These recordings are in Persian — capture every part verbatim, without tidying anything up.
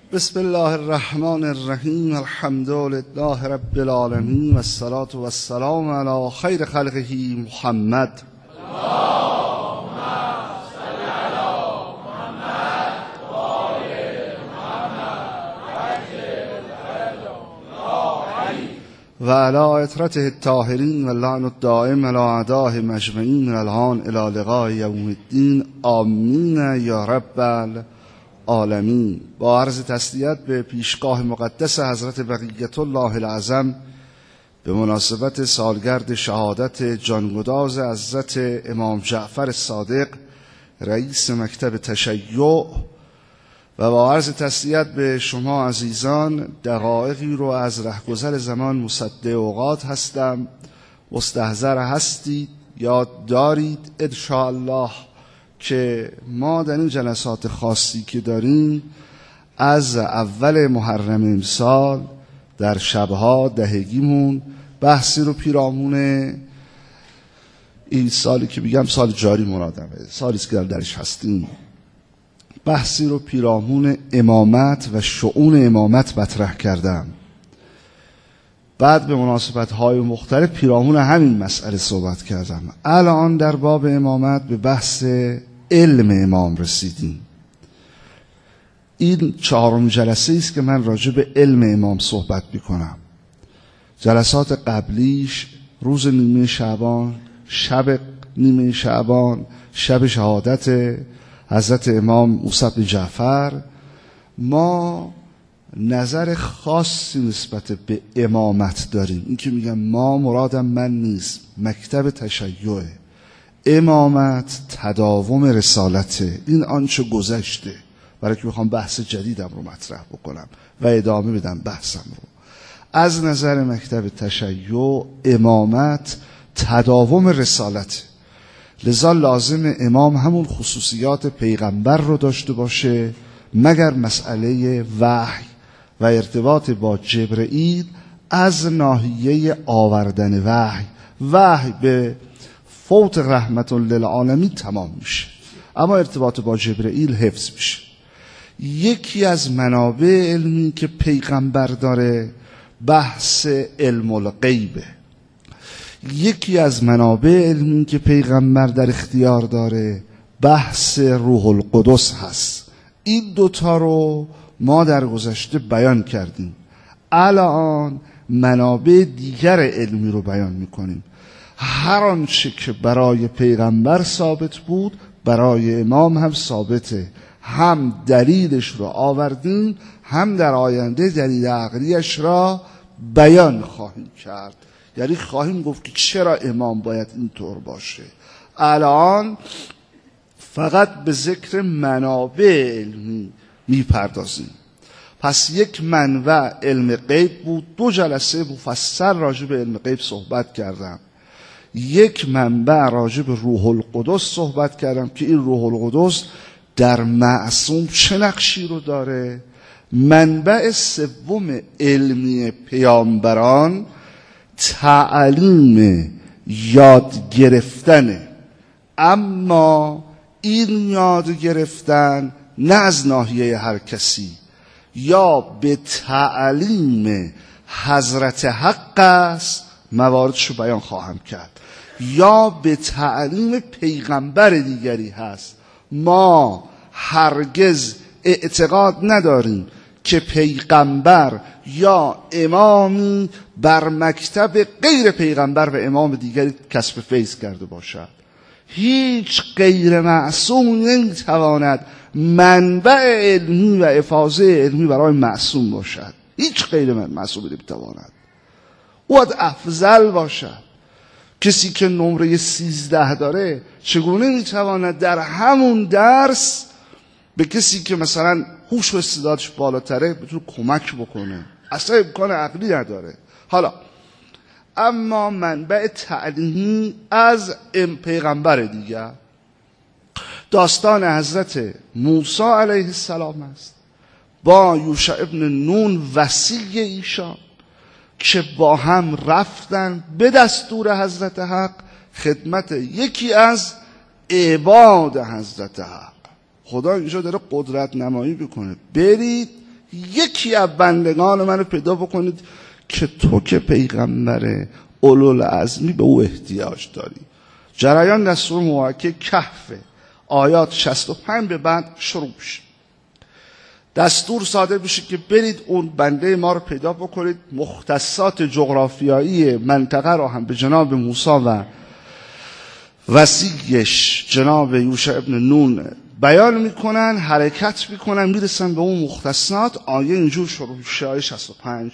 بسم الله الرحمن الرحیم. الحمد لله رب العالمین و الصلاة و السلام علی خیر خلقه محمد. اللهم صل علی محمد و آل محمد و علی اطرته الطاهرین و اللعن الدائم علی اعدائهم اجمعین من الان الی لقاء یوم الدین. آمین یا رب العالمین. با عرض تسلیت به پیشگاه مقدس حضرت بقیت الله العظم به مناسبت سالگرد شهادت جانگداز حضرت امام جعفر صادق رئیس مکتب تشیع و با عرض تسلیت به شما عزیزان، دقایقی رو از رهگذر زمان مصدع اوقات هستم. مستحضر هستید، یاد دارید انشاءالله که ما در این جلسات خاصی که داریم از اول محرم امسال در شبها دهگیمون بحثی رو پیرامون این سالی که بگم سال جاری مرادمه، سالی که در درش هستیم، بحثی رو پیرامون امامت و شؤون امامت مطرح کردم. بعد به مناسبت‌های مختلف پیرامون همین مسئله صحبت کردم. الان در باب امامت به بحث علم امام رسیدیم. این چهارم جلسه است که من راجع به علم امام صحبت میکنم. جلسات قبلیش روز نیمه شعبان، شب نیمه شعبان، شب شهادت حضرت امام موسی بن جعفر، ما نظر خاصی نسبت به امامت داریم. این که میگم ما، مرادم من نیست، مکتب تشیعه. امامت تداوم رسالته. این آنچه گذشته، برای که میخوام بحث جدیدم رو مطرح بکنم و ادامه بدم بحثم رو. از نظر مکتب تشیع امامت تداوم رسالته، لذا لازم امام همون خصوصیات پیغمبر رو داشته باشه، مگر مسئله وحی و ارتباط با جبرئیل از ناحیه آوردن وحی وحی به فوت رحمت للعالمین تمام میشه، اما ارتباط با جبرئیل حفظ میشه. یکی از منابع علمی که پیغمبر داره بحث علم الغیبه. یکی از منابع علمی که پیغمبر در اختیار داره بحث روح القدس هست. این دوتا رو ما در گذشته بیان کردیم. الان منابع دیگر علمی رو بیان میکنیم. هر آنچه که برای پیغمبر ثابت بود برای امام هم ثابته. هم دلیلش رو آوردیم، هم در آینده دلیل عقلیش را بیان خواهیم کرد. یعنی خواهیم گفت که چرا امام باید اینطور باشه. الان فقط به ذکر منابع علمی میپردازیم. پس یک منبع علم غیب بود. دو جلسه مفصل راجع به علم غیب صحبت کردم. یک منبع راجع به روح القدس صحبت کردم که این روح القدس در معصوم چه نقشی رو داره. منبع سوم علمی پیامبران تعلیم یاد گرفتنه، اما این یاد گرفتن نه از ناحیه هر کسی، یا به تعلیم حضرت حق است، مواردشو بیان خواهم کرد، یا به تعلیم پیغمبر دیگری هست. ما هرگز اعتقاد نداریم که پیغمبر یا امامی بر مکتب غیر پیغمبر و امام دیگری کسب فیض کرده باشد. هیچ غیر معصوم نمیتواند منبع علمی و افاضه علمی برای معصوم باشد. هیچ غیر معصوم نمیتواند. باید افضل باشد. کسی که نمره سیزده داره چگونه میتواند در همون درس به کسی که مثلا هوش و استعدادش بالاتره بتونه کمک بکنه؟ اصلا امکان عقلی نداره. حالا اما منبع تعلیمی از ام پیغمبر دیگر، داستان حضرت موسی علیه السلام است با یوشع ابن نون وصی ایشان که با هم رفتن به دستور حضرت حق خدمت یکی از عباد حضرت حق. خدا اینجا داره قدرت نمایی بکنه، برید یکی از بندگان منو پیدا بکنید که تو که پیغمبر اولوالعزمی به او احتیاج داری. جریان در سوره مبارکه کهف آیات شصت و پنج به بعد شروع میشه. دستور صادر میشه که برید اون بنده ما رو پیدا بکنید. مختصات جغرافیایی منطقه رو هم به جناب موسی و وصیش جناب یوشع ابن نون بیان میکنن، حرکت میکنن، میرسن به اون مختصات. آیه اینجور شروع میشه، آیه شصت و پنج: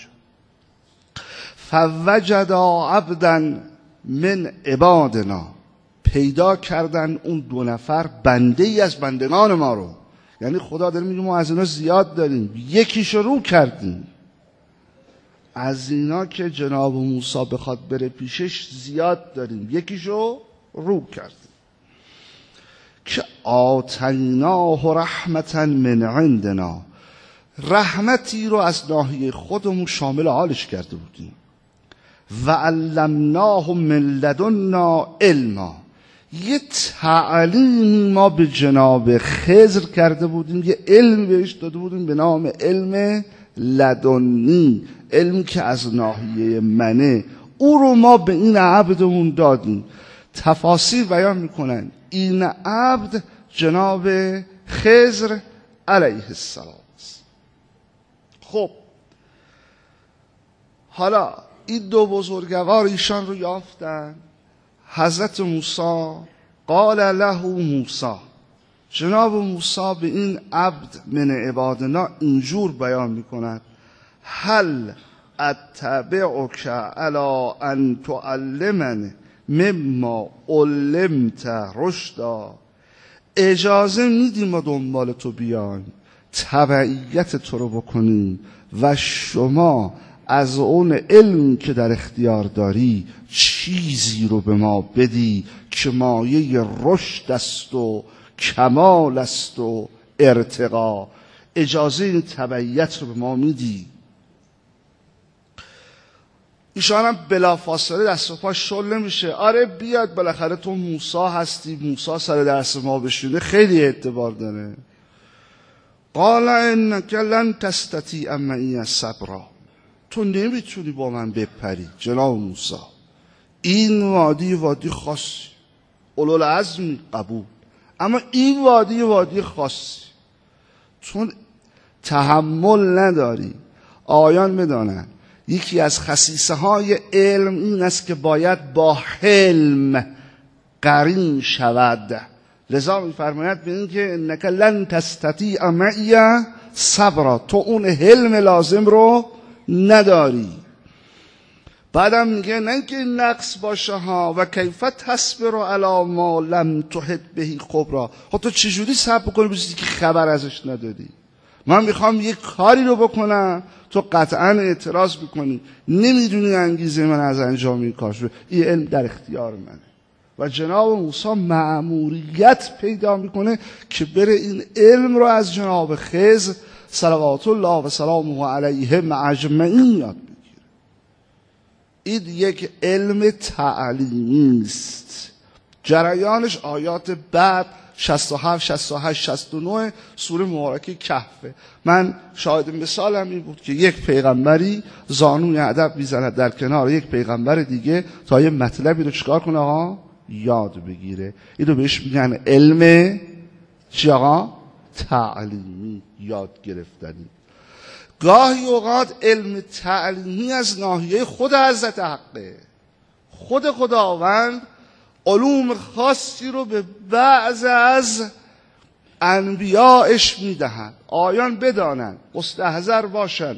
فوجدا عبدا من عبادنا، پیدا کردن اون دو نفر بنده ای از بندگان ما رو. یعنی خدا داره میگه ما از اینا زیاد داریم، یکیشو رو کردیم. از اینا که جناب موسی بخواد بره پیشش زیاد داریم، یکیشو رو کردیم. که آتیناه رحمتا من عندنا، رحمتی رو از ناحیه خودمون شامل حالش کرده بودیم. و علمناه من لدنا علما، یه تعلیم ما به جناب خضر کرده بودیم، یه علم بهش داده بودیم به نام علم لدنی، علمی که از ناحیه منه. او رو ما به این عبدمون دادیم. تفاسیر بیان میکنن این عبد جناب خضر علیه السلام است. خب حالا این دو بزرگوار ایشان رو یافتن. حضرت موسی قال له موسی، جناب موسی به این عبد من عبادنا اینجور بیان میکند: هل اتبعک علی ان تعلمنی مما علمت رشدا، اجازه میدیم ما دنبال تو بیایم، تبعیت تو رو بکنیم و شما از اون علم که در اختیار داری چیزی رو به ما بدی که مایه رشد است و کمال است و ارتقا. اجازه این تبعیت رو به ما میدی. ایشان هم بلافاصله دست و پا شل میشه. آره بیاد، بالاخره تو موسی هستی، موسی سر درس ما بشینه خیلی اعتبار داره. قال انک لن تستطیع معی صبرا، تو نمیتونی با من بپری جناب موسی. این وادی وادی خاصی، اولوالعزمی قبول، اما این وادی وادی خاصی، چون تحمل نداری. آیان بدانند یکی از خصیصه های علم این است که باید با حلم قرین شود. لذا می‌فرماید به این که انک لن تستطیع معی صبرا، تو اون حلم لازم رو نداری. بعدم میگه نه اینکه نقص باشه ها، و کیف تصبر علی ما لم تحط به خبرا، خب تو چجوری صبر کنی به چیزی که خبر ازش نداری؟ من میخوام یک کاری رو بکنم، تو قطعا اعتراض میکنی، نمیدونی انگیزه من از انجام این کار شده. این علم در اختیار منه. و جناب موسی مأموریت پیدا میکنه که بره این علم رو از جناب خضر صلوات الله و سلامه علیه اجمعین یاد بگیره. این یک علم تعلیمی است. جریانش آیات بعد شصت و هفت، شصت و هشت، شصت و نه سوره مبارکه کهفه. من شاهد مثالم این بود که یک پیغمبری زانوی ادب میزند در کنار یک پیغمبر دیگه تا یه مطلبی رو چیکار کنه آقا؟ یاد بگیره. اینو بهش میگن علم چی آقا؟ تعلیمی، یاد گرفتنی. گاهی اوقات علم تعلیمی از ناحیه خود حضرت حقه. خود خداوند علوم خاصی رو به بعض از انبیاءش میدهند. آیان بدانند، مستحضر باشند،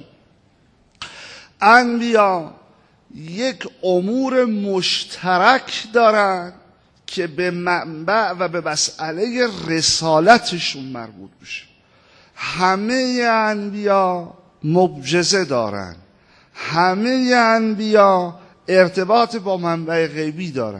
انبیا یک امور مشترک دارند که به منبع و به مسئله رسالتشون مربوط میشه. همه انبیا معجزه دارن، همه انبیا ارتباط با منبع غیبی دارن،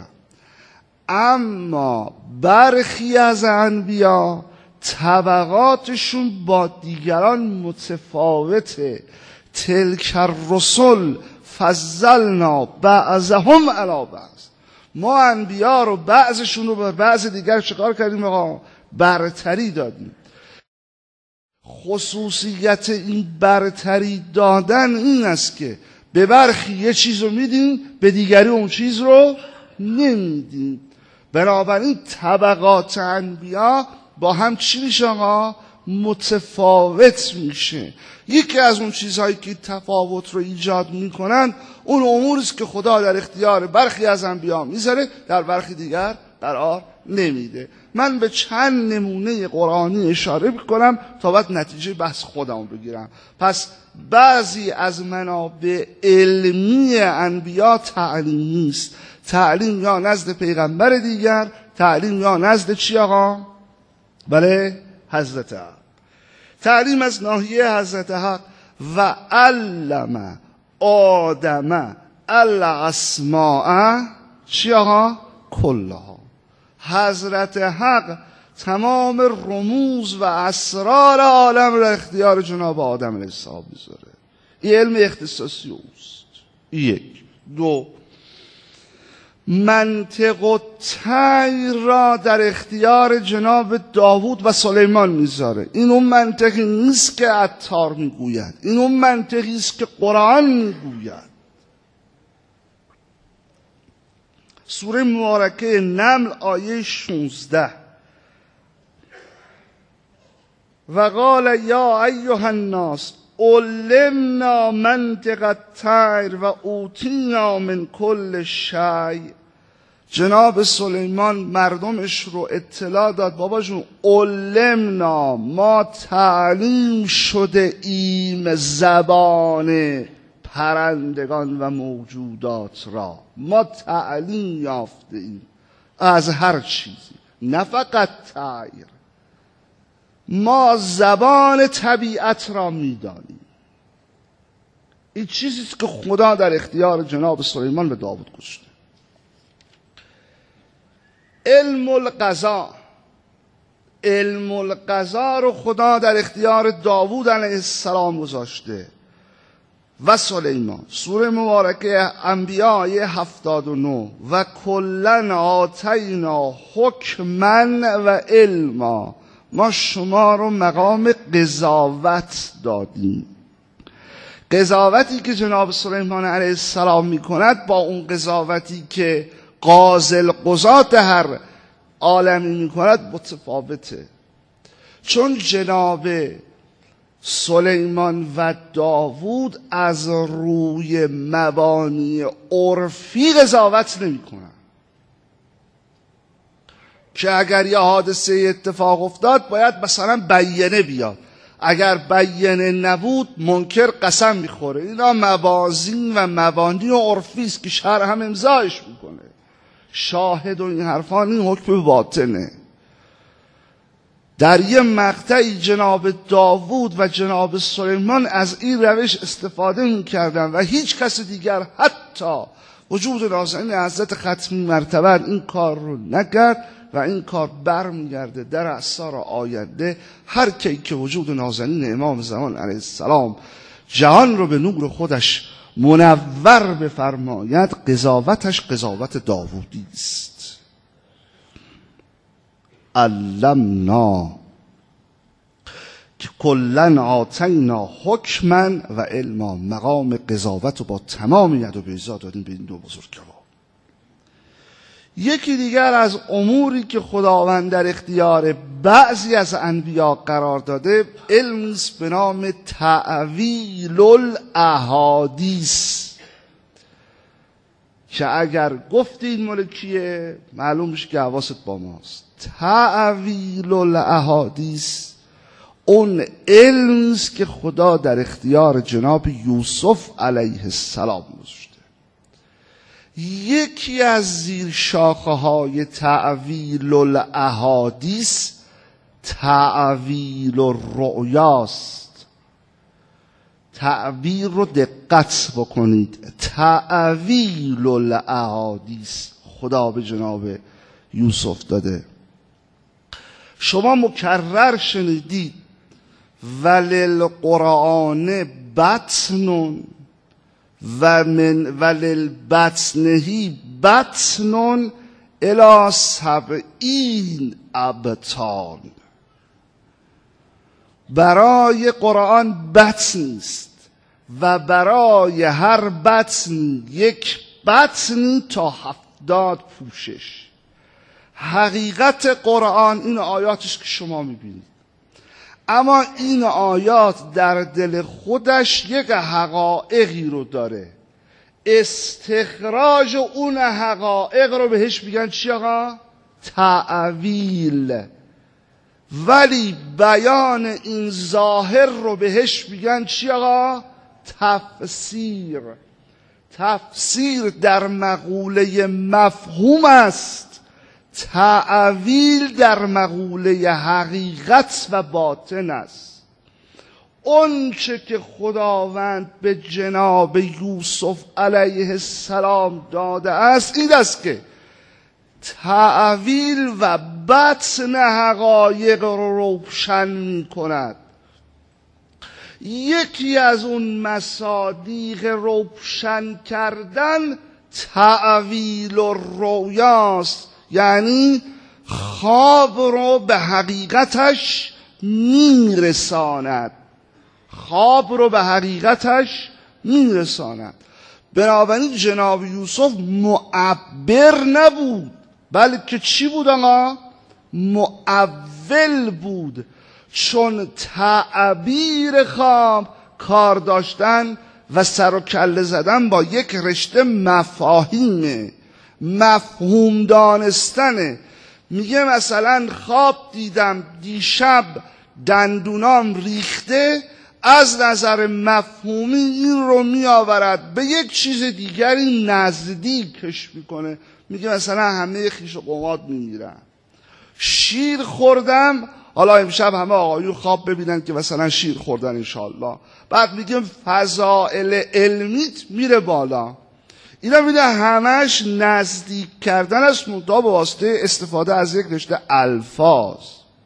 اما برخی از انبیا طبقاتشون با دیگران متفاوته. تلک الرسل فضلنا بعضهم علی بعض، ما انبیا رو بعضشون رو به بعض دیگر چکار کردیم آقا؟ برتری دادیم. خصوصیت این برتری دادن این است که به برخی یه چیز رو میدین، به دیگری اون چیز رو نمیدین. بنابراین طبقات انبیا با هم چی میشه آقا؟ متفاوت میشه. یکی از اون چیزهایی که تفاوت رو ایجاد میکنن اون اموریست که خدا در اختیار برخی از انبیا میذاره، در برخی دیگر قرار نمیده. من به چند نمونه قرآنی اشاره میکنم تا بعد نتیجه بحث خودم بگیرم. پس بعضی از منابع علمی انبیا تعلیمی است. تعلیم یا نزد پیغمبر دیگر، تعلیم یا نزد چی آقا؟ بله، حضرت حق. تعلیم از ناحیه حضرت حق و علم آدم الاسماء چی آقا؟ کلها. حضرت حق تمام رموز و اسرار عالم را اختیار جناب آدم علیه السلام میذاره. این علم اختصاصی اوست. یک. دو، منطق و طیر را در اختیار جناب داوود و سلیمان میذاره. این اون منطقی نیست که عطار میگوید، این اون منطقی است که قرآن میگوید. سوره مبارکه نمل آیه شانزده: و قال یا ایها الناس علمنا منطق الطیر و اوتینا من کل شیء. جناب سلیمان مردمش رو اطلاع داد بابا جون علمنا، ما تعلیم شده ایم زبان پرندگان و موجودات را، ما تعلیم یافته ایم از هر چیزی، نه فقط طیر، ما زبان طبیعت را میدانیم. این چیزیست که خدا در اختیار جناب سلیمان به داوود گذاشته. علم القضا، علم القضا رو خدا در اختیار داوود علیه السلام گذاشته و سلیمان. سوره مبارکه انبیاء آیه هفتاد و نه: و کلن آتینا حکما و علما. ما شما رو مقام قضاوت دادیم. قضاوتی که جناب سلیمان علیه السلام میکند با اون قضاوتی که قاضی القضات هر عالمی میکند متفاوته. چون جناب سلیمان و داوود از روی مبانی عرفی قضاوت نمیکنن که اگر یه حادثه اتفاق افتاد باید مثلا بیانه بیاد، اگر بیانه نبود منکر قسم میخوره. اینا موازین و مبانی و عرفی است که شرع هم امضایش میکنه. شاهد و این حرفان این حکم باطنه. در یه مقطعی جناب داوود و جناب سلیمان از این روش استفاده میکردن و هیچ کس دیگر حتی وجود نازنین حضرت ختمی مرتبه این کار رو نکرد و این کار برمیگرده در اعصار آینده. هر کی که وجود نازنین امام زمان علیه السلام جهان رو به نور خودش منور بفرماید، قضاوتش قضاوت داوودی است. علمنا که کلن آتینا حکما و علما. مقام قضاوت رو با تمام ید و بیضا دادیم به این دو بزرگوار. یکی دیگر از اموری که خداوند در اختیار بعضی از انبیا قرار داده علمی است به نام تعویل الاحادیث، که اگر گفتید ملکیه معلوم میشه که حواست با ماست. تعویل الاحادیث اون علمی است که خدا در اختیار جناب یوسف علیه السلام گذاشته. یکی از زیر شاخه های تعویل الاحادیث تعویل الرؤیاست. تعبیر رو دقت بکنید. تعویل الاحادیث خدا به جناب یوسف داده. شما مکرر شنیدید وللقرآن بطن و من وللبطنهی بطن الی سبعین ابطان. برای قرآن بطن نیست و برای هر بطنی یک بطنی تا هفتاد پوشش. حقیقت قرآن این آیاتش که شما میبینید، اما این آیات در دل خودش یک حقایقی رو داره. استخراج اون حقایق رو بهش میگن چی آقا؟ تأویل. ولی بیان این ظاهر رو بهش میگن چی آقا؟ تفسیر. تفسیر در مقوله مفهوم است، تأویل در مقوله حقیقت و باطن است. اون چه که خداوند به جناب یوسف علیه السلام داده است این است که تأویل و بطن حقایق رو روشن می کند. یکی از اون مصادیق روشن کردن تأویل و رویاست، یعنی خواب رو به حقیقتش میرساند. خواب رو به حقیقتش میرساند. بنابراین جناب یوسف معبر نبود، بلکه چی بود آقا؟ معول بود، چون تعبیر خواب کار داشتن و سر و کله زدن با یک رشته مفاهیمه، مفهوم دانستنه. میگه مثلا خواب دیدم دیشب دندونام ریخته، از نظر مفهومی این رو می آورد به یک چیز دیگری نزدیکش میکنه. میگه مثلا همه خیش و قومات میمیرن. شیر خوردم، حالا امشب همه آقایون خواب ببینن که مثلا شیر خوردن انشالله. بعد میگه فضائل علمیت میره بالا. اینا میده همش نزدیک کردن است، منتها به واسطه استفاده از یک رشته الفاظ.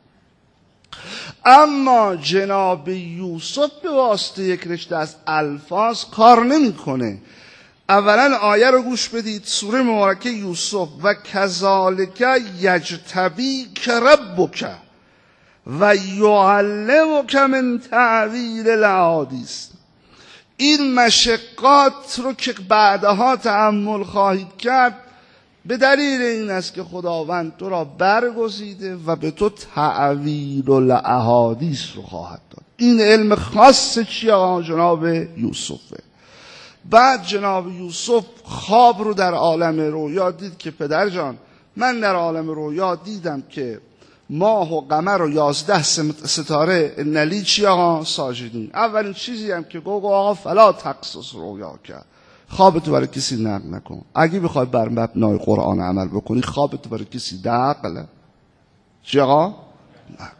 اما جناب یوسف به واسطه یک رشته از الفاظ کار نمیکنه. اولا آیه رو گوش بدید، سوره مبارکه یوسف: و کذالک یجتبیک ربک و یعلمک من تعویل الاحادیث. این مشقات رو که بعدها تأمل خواهید کرد به دلیل این است که خداوند تو را برگزیده و به تو تعویل الاحادیث رو خواهد داد. این علم خاص چیه آقا؟ جناب یوسفه. بعد جناب یوسف خواب رو در عالم رویا دید که پدر جان من در عالم رویا دیدم که ماه و قمر و یازده ستاره نلی چی آقا؟ ساجدین. اولین چیزی هم که گو آقا فلا تقصص رویا کرد، خوابتو برای کسی نقل نکن. اگه بخوای بر مبنای قرآن عمل بکنی خوابتو برای کسی نقل چی آقا؟ نکن.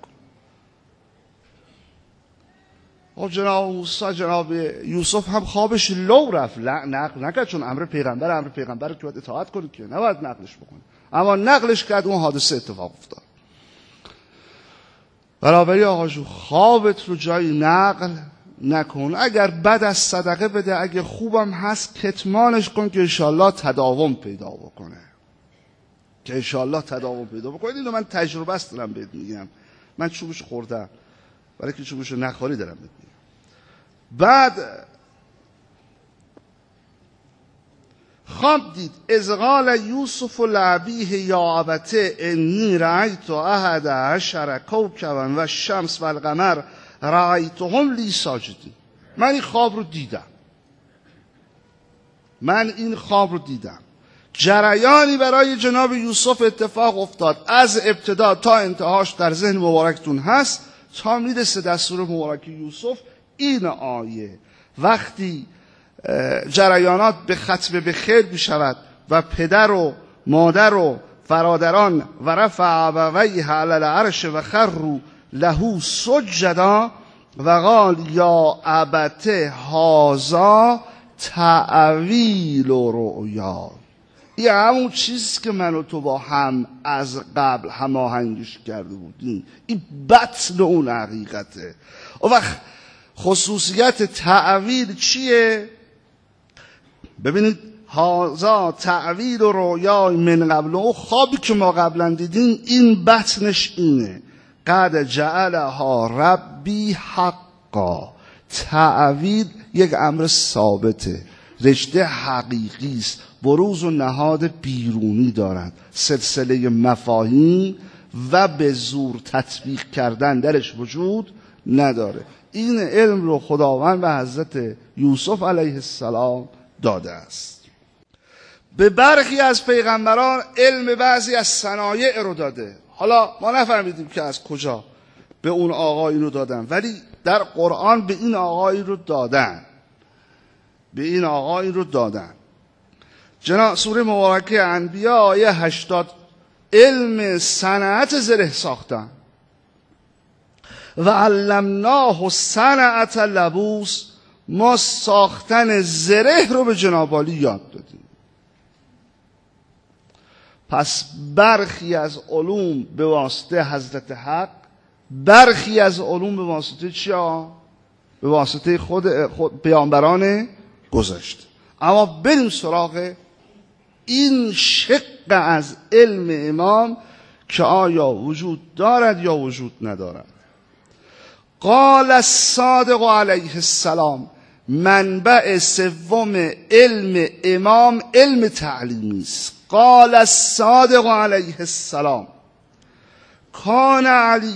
و جناب موسی جناب یوسف هم خوابش لو رفت، نقل نکرد، چون امر پیغمبر امر پیغمبر رو که باید اطاعت کنی که نباید نقلش بکنی. اما نقلش کرد، اون حادثه اتفاق افتاد. برابری آقا جو خوابت رو جایی نقل نکن. اگر بد از صدقه بده، اگه خوبم هست کتمانش کن که انشالله تداوم پیدا بکنه، که انشالله تداوم پیدا بکنه. اینو من تجربه است دارم بهت میگم، من چوبش خوردم، برای که چوبش نخوری دارم بهت میگم. بعد خواب دید: اذ قال یوسف لابیه یا ابته انی رأیت احد عشر کوکبا و الشمس و القمر رأیتهم لی ساجدین. من این خواب رو دیدم، من این خواب رو دیدم. جریانی برای جناب یوسف اتفاق افتاد، از ابتدا تا انتهاش در ذهن مبارکتون هست، تا میرسه دستور مبارک یوسف. این آیه وقتی جریانات به ختم به خیر می شود و پدر و مادر و فرادران و رفع ابویه علی العرش و خروا له سجدا و قال یا ابت هذا تأویل رؤیا. این همون چیزی که من و تو با هم از قبل هماهنگش کرده بودیم، این بطن اون حقیقته. و وقت خصوصیت تأویل چیه؟ ببینید، هازا تعویل و رویا من قبل، او خوابی که ما قبلا دیدیم این بطنش اینه. قد جعلها ربی حقا. تعویض یک امر ثابته، رشته حقیقی است، بروز و نهاد بیرونی دارند، سلسله مفاهیم و به زور تطبیق کردن درش وجود نداره. این علم رو خداوند به حضرت یوسف علیه السلام داده است. به برخی از پیغمبران علم بعضی از صنایع رو داده. حالا ما نفهمیدیم که از کجا به اون آقایی رو دادن، ولی در قرآن به این آقایی رو دادن، به این آقایی رو دادن. جناب سوره مبارکه انبیاء آیه هشتاد علم صنعت زره ساختن. و علمناه صنعت لبوس، ما ساختن زره رو به جناب عالی یاد دادیم. پس برخی از علوم به واسطه حضرت حق، برخی از علوم به واسطه چیا؟ به واسطه خود, خود پیامبران گذشته. اما بریم سراغ این شق از علم امام که آیا وجود دارد یا وجود ندارد. قال الصادق علیه السلام، منبع سوم علم امام علم تعلیمی است. قال الصادق علیه السلام کان علی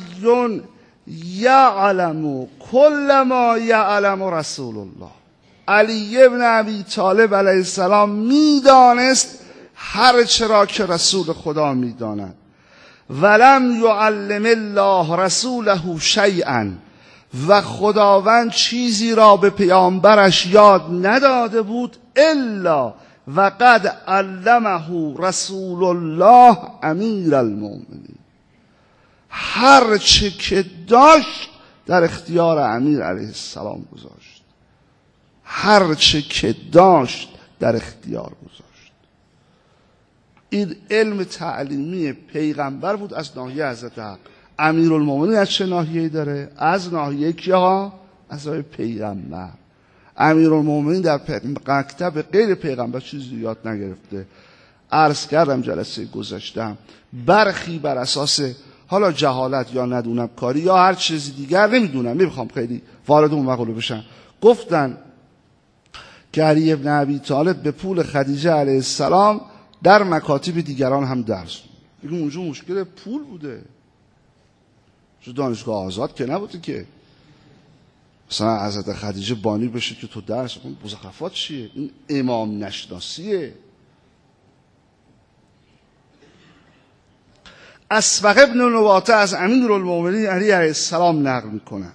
یعلم کل ما یعلم رسول الله. علی ابن ابی طالب علیه السلام میدانست هر چرا که رسول خدا میداند. ولم یعلم الله رسوله شیئا، و خداوند چیزی را به پیامبرش یاد نداده بود الا و قد علمه رسول الله امیر المؤمنین. هر چه که داشت در اختیار امیر علیه السلام گذاشت، هر چه که داشت در اختیار گذاشت. این علم تعلیمی پیغمبر بود از ناحیه حضرت حق. امیرالمومنین از چه ناحیه‌ای داره؟ از ناحیه کیا؟ از ناحیه پیغمبر. امیرالمومنین در مکتب غیر پیغمبر چیزی یاد نگرفته. عرض کردم جلسه گذاشتم، برخی بر اساس حالا جهالت یا ندونم کاری یا هر چیزی دیگر، نمیدونم، نمیخوام خیلی وارد اون مقوله بشم، گفتن که علی ابن ابی طالب به پول خدیجه علیه السلام در مکاتب دیگران هم درس میگه. اونجا مشکل پول بوده، چون دانشگاه آزاد که نبوده که مثلا حضرت خدیجه بانی بشه که تو درس کن. مزخرفات چیه؟ این امام نشناسیه. اسبق ابن نواته از امیرالمومنین علی علیه السلام نقل میکنه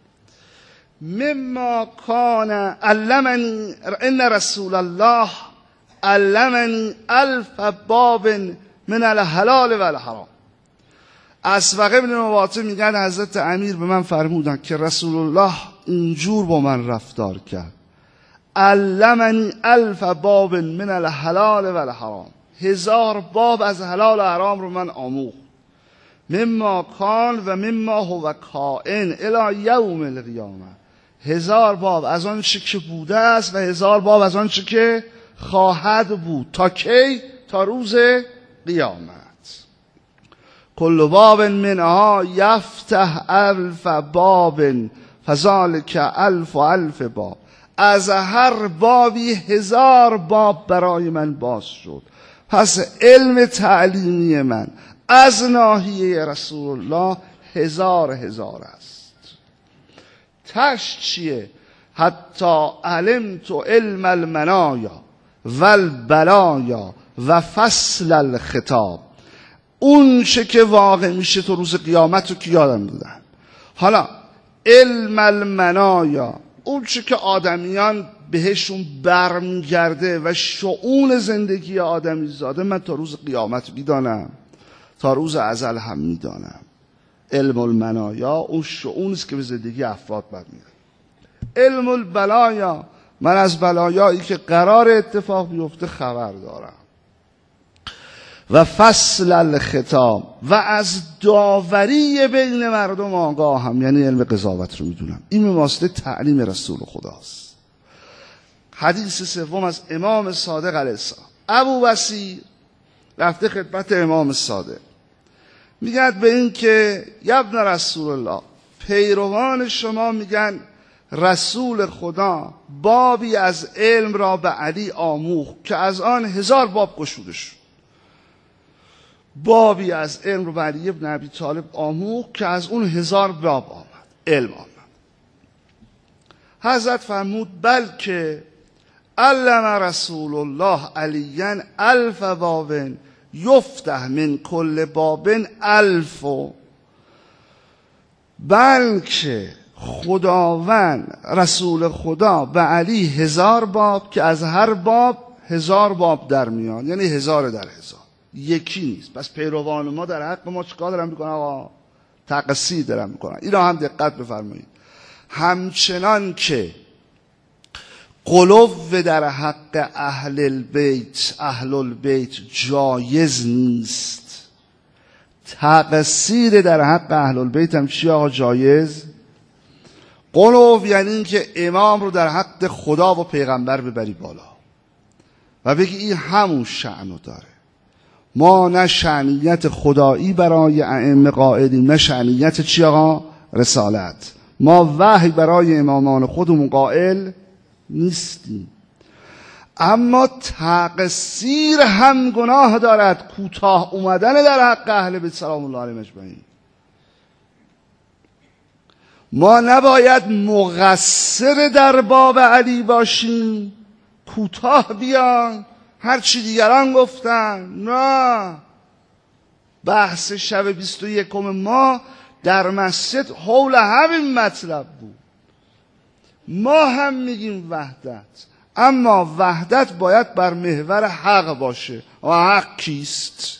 مما کان علمنی ان رسول الله علمنی الف باب من الحلال و الحرام. اسبق ابن نواته میگن حضرت امیر به من فرمودن که رسول الله اینجور با من رفتار کرد. علمنی الف باب من الحلال و الحرام، هزار باب از حلال و حرام رو من آموخت. مما کان و مما هو کائن الی یوم القیامه، هزار باب از آن چه که بوده است و هزار باب از آن چه که خواهد بود. تا کی؟ تا روز قیامت. کل باب منها یفتح الف باب فذلک الف و الف باب. از هر بابی هزار باب برای من باز شد. پس علم تعلیمی من از ناحیه رسول الله هزار هزار است. تش چیه؟ حتی علمت علم المنایا و البلایا و فصل الخطاب. اون چه که واقع میشه تو روز قیامت رو که یادم دادن. حالا علم المنایا، اون چه که آدمیان بهشون برمیگرده و شؤون زندگی آدمی زاده، من تا روز قیامت میدانم، تا روز ازل هم میدانم. علم المنایا اون شؤون است که به زندگی افراد برمیگرده. علم البلایا، من از بلایایی که قرار اتفاق بیفته خبر دارم. و فصل الخطاب، و از داوری بین مردم آگاهم، یعنی علم قضاوت رو میدونم. این به واسطه تعلیم رسول خداست. حدیث سوم از امام صادق علیه السلام. ابو بصیر رفته خدمت امام صادق، میگن به این که یبن رسول الله، پیروان شما میگن رسول خدا بابی از علم را به علی آموخت که از آن هزار باب گشوده شد. بابی از علم رو به علی ابن ابی طالب آموخت که از اون هزار باب آمد، علم آمد. حضرت فرمود بلکه علم رسول الله علیاً الف باب یفتح من کل باب الف، بلکه خداوند رسول خدا به علی هزار باب که از هر باب هزار باب در میان، یعنی هزار در هزار، یکی نیست. پس پیروان ما در حق ما چیکار دارن میکنن آقا؟ تقصیر دارن میکنن. اینا هم دقت بفرمایید. همچنان که غلو در حق اهل البیت اهل البیت جایز نیست، تقصیر در حق اهل البیت هم چی آقا جایز؟ غلو یعنی این که امام رو در حق خدا و پیغمبر ببری بالا و بگی این همون شأنو داره. ما نه شأنیت خدایی برای ائمه قائلیم، نه شأنیت چی آقا؟ رسالت. ما وحی برای امامان خودمون قائل نیستیم. اما تقصیر هم گناه دارد، کوتاه اومدن در حق اهل بیت سلام الله علیهم اجمعین. ما نباید مقصر در باب علی باشیم، کوتاه بیان هر چی دیگران گفتن. نه، بحث شب بیست و یکم ما در مسجد حول همین مطلب بود. ما هم میگیم وحدت، اما وحدت باید بر محور حق باشه. و حق کیست؟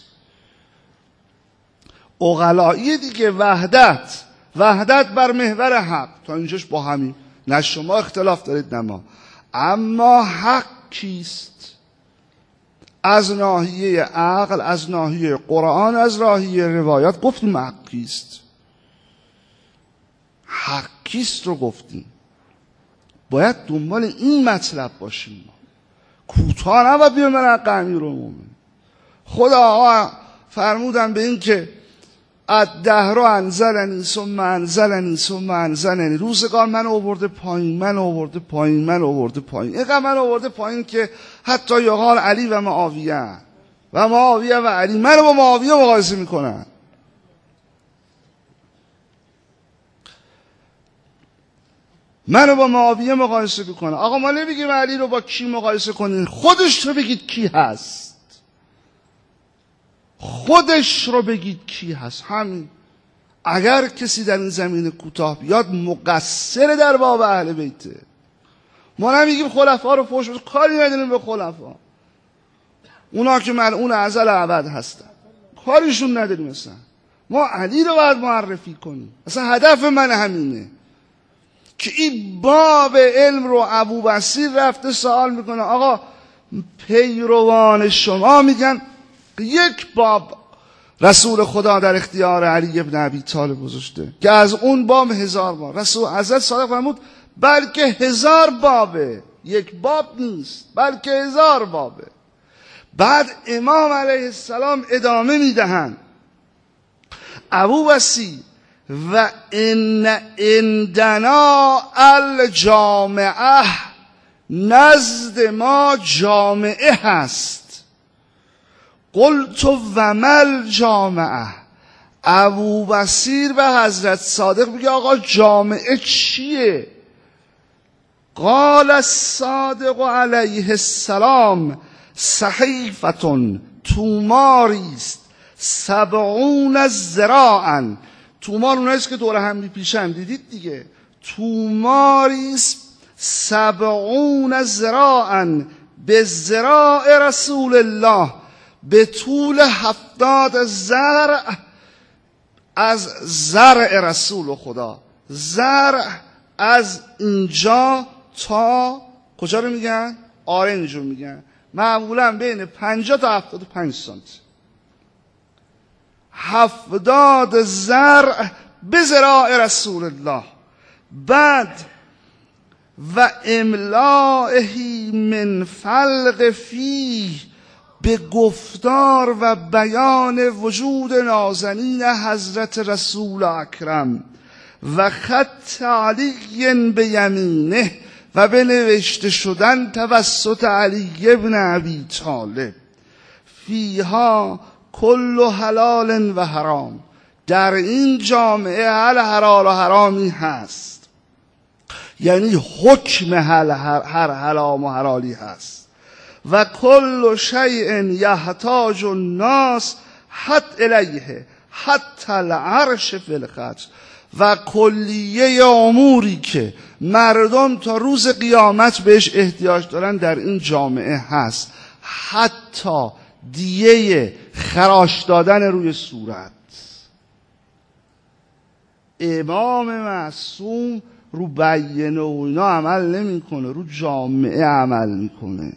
عقلایی دیگه. وحدت وحدت بر محور حق. تا اینجاش با همین، نه شما اختلاف دارید نه ما. اما حق کیست؟ از ناحیه عقل، از ناحیه قرآن، از ناحیه روایات گفتیم حق کیست. حق کیست رو گفتیم. باید دنبال این مطلب باشیم. ما کوتاه نباید بیان من حق امیرالمومنین. خدا آقا فرمودن به این که الدهر انزلنی ثم انزلنی ثم انزلنی، روزگار من آورده پایین، من آورده پایین، من آورده پایین، اینقدر من آورده پایین که حتی یقال علی و معاویه و معاویه و علی منو با معاویه مقایسه میکنن. منو با معاویه مقایسه میکنن. آقا ما نمیگیم علی رو با کی مقایسه کنین، خودش رو بگید کی هست. خودش رو بگید کی هست. همین. اگر کسی در این زمین کوتاه بیاد مقصر در باب اهل بیته. ما نمیگیم خلفا رو فوش بده، کاری نداریم به خلفا، اونا که ملعون ازل ابد هستن، کاریشون نداریم. مثلا ما علی رو باید معرفی کنیم. اصلا هدف من همینه که این باب علم رو ابوبصیر رفته سوال میکنه. آقا پیروان شما میگن یک باب رسول خدا در اختیار علی ابن ابی طالب گذاشته که از اون باب هزار باب. رسول حضرت صادق فرمود بلکه هزار بابه، یک باب نیست بلکه هزار بابه. بعد امام علیه السلام ادامه میدهند ابوبصیر و ان عندنا الجامعه، نزد ما جامعه هست. قلت و مل جامعه. ابوبصیر به حضرت صادق میگه آقا جامعه چیه؟ قال الصادق علیه السلام صحیفتون، توماریست، سبعون ذراعا. تومار اونایست که دور هم میپیشن، دیدید دیگه. توماریست سبعون ذراعا به ذراع رسول الله، به طول هفتاد زرع از زرع رسول خدا. زرع از اینجا تا کجا رو میگن؟ آرنج رو میگن. معمولا بین پنجاه تا هفتاد و پنج سانتی. هفتاد زرع به ذراع رسول الله. بعد و املائهی من فلق فیه، به گفتار و بیان وجود نازنین حضرت رسول اکرم و خط علی به یمینه و به نوشته شدن توسط علی ابن ابی طالب فیها کل حلال و حرام، در این جامعه هر حلال و حرامی هست، یعنی حکم هر, هر حرام و حلالی هست. و کل شیء یحتاج الناس حت الیه حتی العرش فی الخط، و کلیه اموری که مردم تا روز قیامت بهش احتیاج دارن در این جامعه هست، حتی دیه خراش دادن روی صورت. امام معصوم رو بیانه و اینا عمل نمیکنه، رو جامعه عمل میکنه.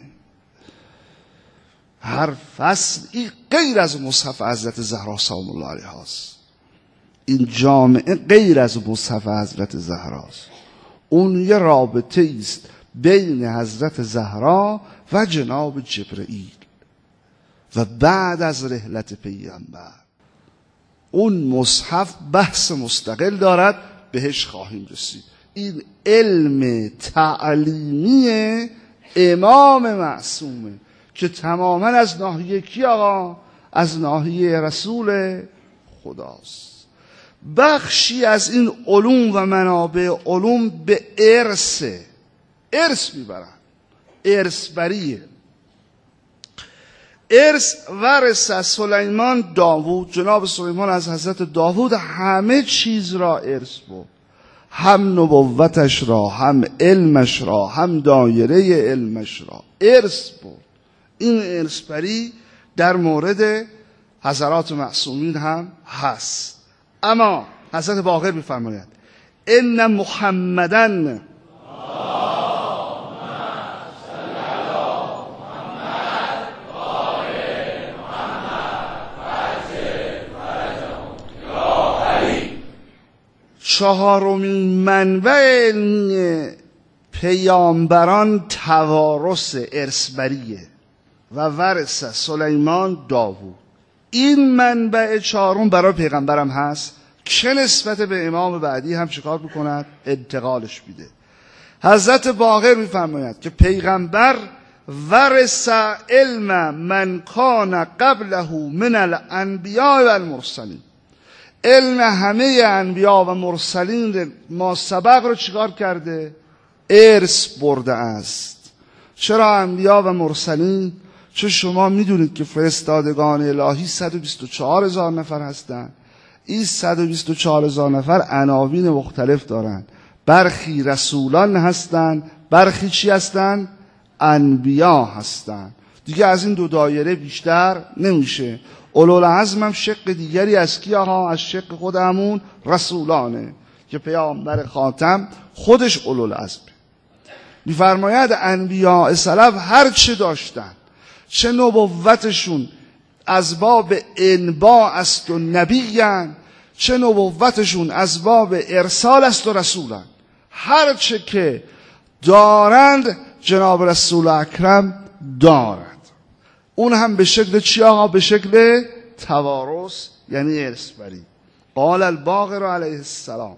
هر فصلی غیر از مصحف حضرت زهرا سلام الله علیها است. این جامعه غیر از مصحف حضرت زهرا است. اون یه رابطه است بین حضرت زهرا و جناب جبرئیل و بعد از رحلت پیغمبر. اون مصحف بحث مستقل دارد، بهش خواهیم رسید. این علم تعلیمی امام معصومه که تماما از ناحیه کی آقا؟ از ناحیه رسول خداست. بخشی از این علوم و منابع علوم به ارث ارث میبرن، ارث بریه. ارث ورث از سلیمان داوود، جناب سلیمان از حضرت داوود همه چیز را ارث بود، هم نبوتش را، هم علمش را، هم دایره علمش را ارث بود. این ارث بری در مورد حضرات معصومین هم هست. اما حضرت باقر می‌فرماید ان محمدن چهارمین منبع علمی پیامبران توارث ارثبریه و ورث سلیمان داوود. این منبع چهارم برای پیغمبرم هست که نسبت به امام بعدی هم چیکار بکند؟ انتقالش میده. حضرت باقر میفرماید که پیغمبر ورث علم من کان قبله من الانبیاء و المرسلین، علم همه انبیا و مرسلین ما سبق رو چیکار کرده؟ ارث برده است. چرا انبیا و مرسلین؟ چون شما میدونید که فرستادگان الهی صد و بیست و چهار هزار نفر هستند. این صد و بیست و چهار هزار نفر عناوین مختلف دارند. برخی رسولان هستند، برخی چی هستند؟ انبیا هستند. دیگه از این دو دایره بیشتر نمیشه. اولوالعزم هم شق دیگری از کی ها؟ از شق خود همون رسولانه که پیامبر خاتم خودش اولوالعزم. میفرماید انبیاء سلف هر چه داشتن، چه نبوتشون از باب انباء است و نبیین، چه نبوتشون از باب ارسال است و رسولن، هر چه که دارند جناب رسول اکرم دارد. اون هم به شکل چی آقا؟ به شکل توارث، یعنی ارث بری. قال الباقر علیه السلام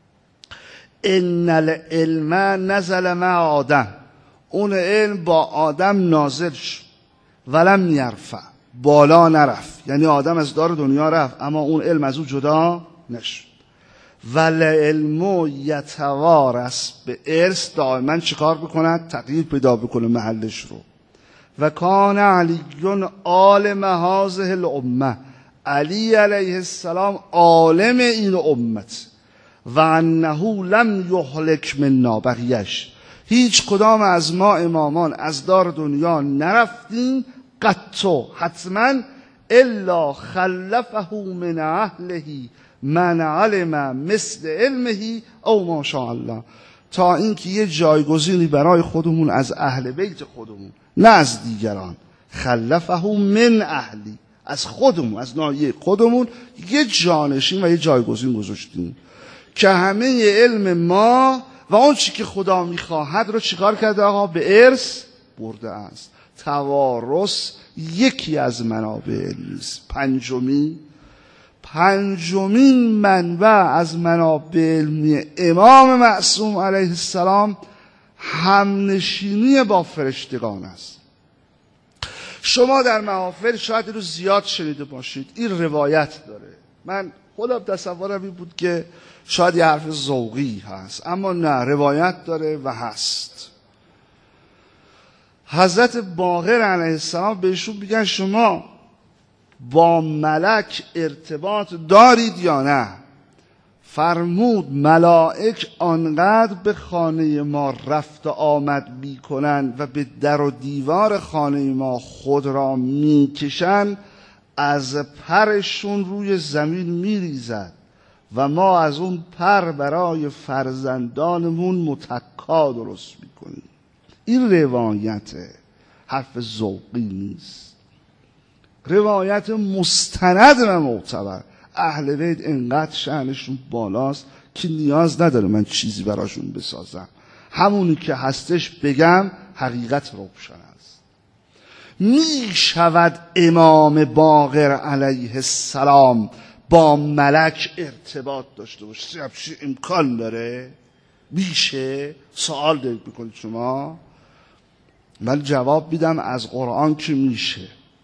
ان العلم نزل مع آدم، اون علم با آدم نازل شد، ولم یرفع، بالا نرفت، یعنی آدم از دار دنیا رفت اما اون علم از او جدا نشد. والعلم یتوارث، به ارث دائما چیکار بکند؟ تغییر پیدا بکنه محلش رو. و کان علی عالم هذه الامه، علی علیه السلام عالم این امت. و انه لم یهلک منا، بقیش هیچ کدام از ما امامان از دار دنیا نرفتیم قطو حتما الا خلفه من اهله من علم مثل علمه او ماشاءالله، تا اینکه یه جایگزینی برای خودمون از اهل بیت خودمون، نه از دیگران. خلفه من اهلی، از خودمون، از ناحیه خودمون یه جانشین و یه جایگزین گذاشتیم که همه علم ما و اون چی که خدا میخواهد رو چیکار کرده آقا؟ به ارث برده است. توارث یکی از منابع علمی است. پنجمی پنجمین منبع از منابع علمی امام معصوم علیه السلام همنشینی با فرشتگان است. شما در محافل شاید رو زیاد شنیده باشید، این روایت داره. من خودم تصورم این بود که شاید یه حرف ذوقی هست، اما نه، روایت داره و هست. حضرت باقر علیه السلام بهشون میگن شما با ملک ارتباط دارید یا نه؟ فرمود ملائک آنقدر به خانه ما رفت و آمد میکنند و به در و دیوار خانه ما خود را میکشند از پرشون روی زمین میریزد و ما از اون پر برای فرزندانمون متکا درست میکنیم. این روایت حرف ذوقی نیست، روایت مستند و معتبر. اهل بیت انقدر شأنشون بالاست که نیاز نداره من چیزی براشون بسازم، همونی که هستش بگم حقیقت روشن است. می شود امام باقر علیه السلام با ملک ارتباط داشته باشه؟ همچین امکان داره؟ میشه؟ سوال دارید میکنید شما؟ من جواب میدم از قرآن که میشه.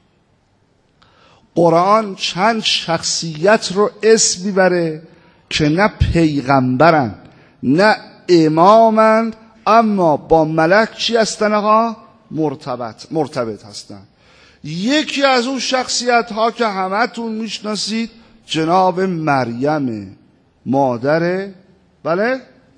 قرآن چند شخصیت رو اسم میبره که نه پیغمبرن نه امامن، اما با ملک چی هستن آقا؟ مرتبط مرتبط هستن. یکی از اون شخصیت ها که همتون میشناسید جناب مریم مادر بله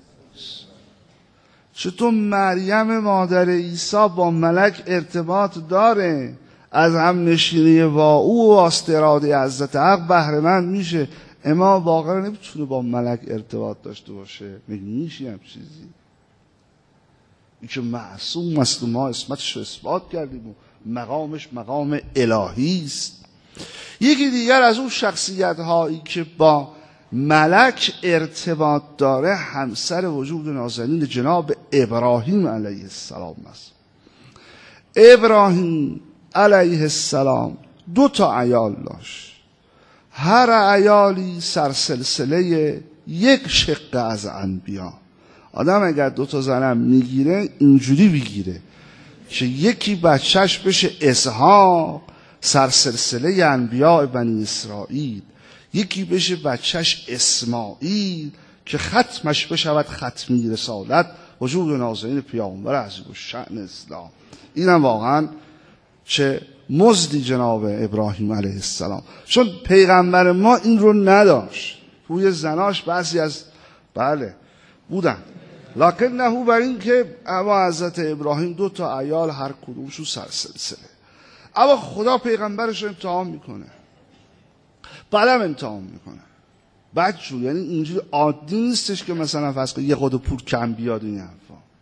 چطور مریم مادر عیسی با ملک ارتباط داره؟ از هم نشینی با او و استراده حضرت حق بهره مند میشه. امام باقر نمیتونه با ملک ارتباط داشته باشه؟ میشه هم چیزی؟ این که معصوم است و ما اسمتش رو اثبات کردیم و مقامش مقام الهی است. یکی دیگر از اون شخصیت هایی که با ملک ارتباط داره همسر وجود نازنین جناب ابراهیم علیه السلام است. ابراهیم علیه السلام دو تا عیال داشت، هر عیالی سرسلسله یک شقه از انبیا. آدم اگر دو تا زنم میگیره اینجوری بگیره که یکی بچهش بشه اسحاق سرسلسله انبیاء بنی اسرائیل، یکی بشه بچهش اسماعیل که ختمش بشود ختمی رسالت وجود نازنین پیامبر عظیم الشأن اسلام. اینم واقعا چه مزدی جناب ابراهیم علیه السلام، چون پیغمبر ما این رو نداشت. روی زناش بعضی از بله بودن، لکن نه بر این که اما حضرت ابراهیم دو تا عیال هر کدومشون سرسلسله. اما خدا پیغمبرش رو امتحان میکنه، بعدم امتحان میکنه. بعد چون یعنی اینجوری عادی نیستش که مثلا فرض کن یه خود پول کم بیاد این حرفا.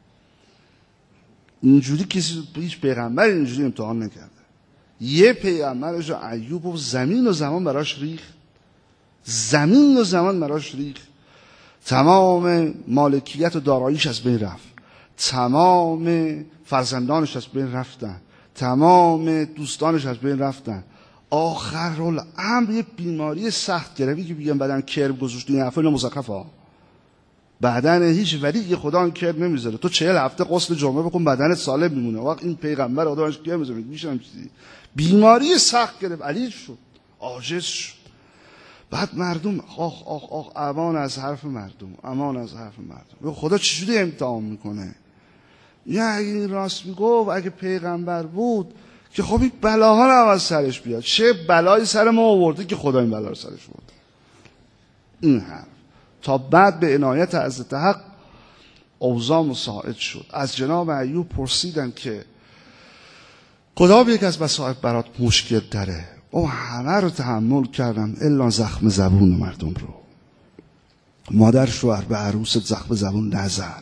اینجوری کسی هیچ پیغمبر اینجوری امتحان نکرده. یه پیغمبرش رو ایوب و زمین و زمان براش ریخت، زمین و زمان براش ریخت، تمام مالکیت و داراییش از بین رفت، تمام فرزندانش از بین رفتن، تمام دوستانش از بین رفتن. آخر الامر یه بیماری سخت گرفتی که بگم بدن کرم گذاشت. این حرفا مزخرفه. بدن هیچ ولی خدا این کرم نمیذاره. تو چهل هفته غسل جمعه بکن بدنت سالم میمونه. وقت این پیغمبر آدمش کرم میذاره میشم چیزی. بیماری سخت گرفت، علیل شد، عاجز شد. بعد مردم آخ آخ آخ امان از حرف مردم، امان از حرف مردم. خدا چجوری امتحان میکنه؟ یا اگه این راست میگفت، اگه پیغمبر بود که خب این بلاها رو از سرش بیاد. چه بلایی سر ما آورده که خدا این بلا رو سرش برده؟ این حرف تا بعد به عنایت حضرت حق اوضاع مساعد شد. از جناب ایوب پرسیدن که خدا به یک از مصائب برات مشکل داره؟ او همه رو تحمل کردم الا زخم زبون مردم رو. مادر شوهر به عروست زخم زبون نزن.